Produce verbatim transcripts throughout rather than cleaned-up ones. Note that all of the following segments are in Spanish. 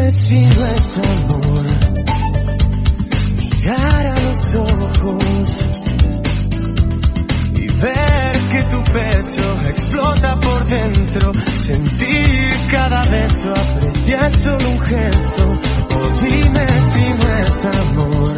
Dime si no es amor mirar a los ojos y ver que tu pecho explota por dentro, sentir cada beso, apreciar solo un gesto. O dime si no es amor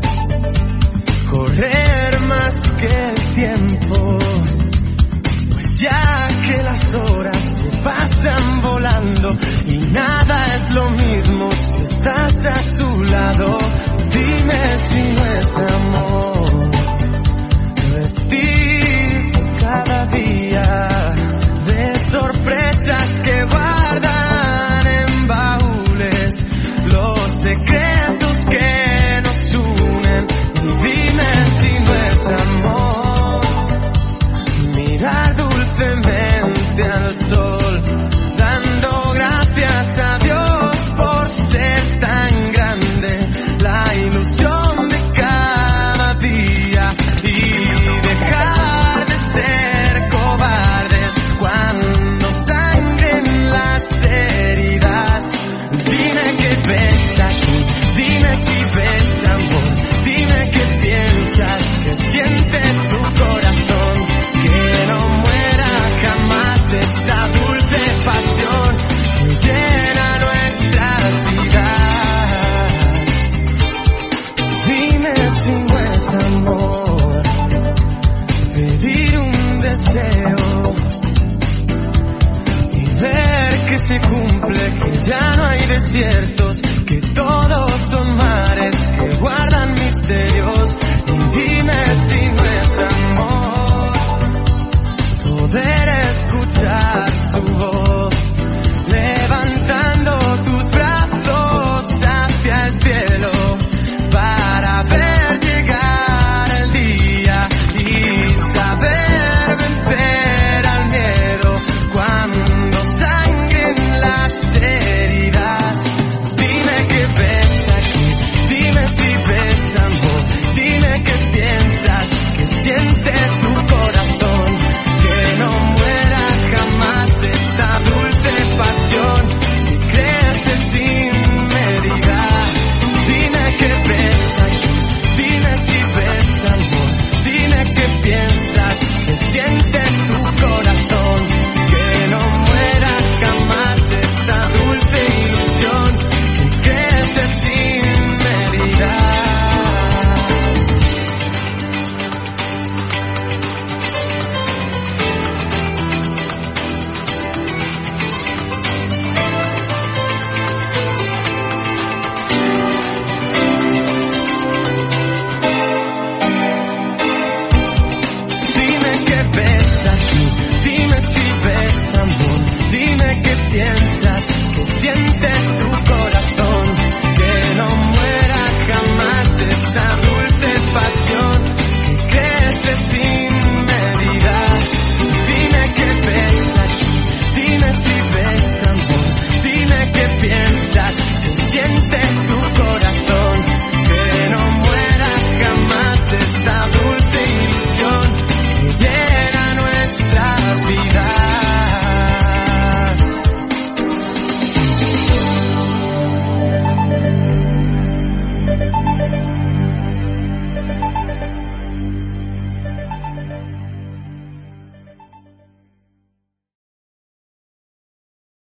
correr más que el tiempo, pues ya que las horas se pasan volando y nada es lo mismo si estás a su lado. Dime si no es amor vestir cada día de sorpresas que guardan en baúles los secretos que nos unen. Dime si no es amor mirar dulcemente al sol, dando gracias a Dios por ser tan grande la ilusión de cada día y dejar de ser cobardes cuando sangren las heridas. Dime que ves aquí, dime si ves amor, dime que piensas, que siente tu corazón, que no muera jamás esta dulce pasión que llena nuestras vidas. Dime si no es amor pedir un deseo y ver que se cumple, que ya no hay desiertos, que todos son mares que guardan misterios. Y dime si no es amor poder escuchar su voz, levantando tus brazos hacia el cielo para ver llegar el día y saber vencer al miedo cuando sangren las heridas. Dime que ves aquí, dime si ves amor, dime que piensas, que siente tu corazón, que no muera jamás esta dulce pasión que crece sin medida. Dime que ves aquí, dime si ves amor, dime que piensas, que sientes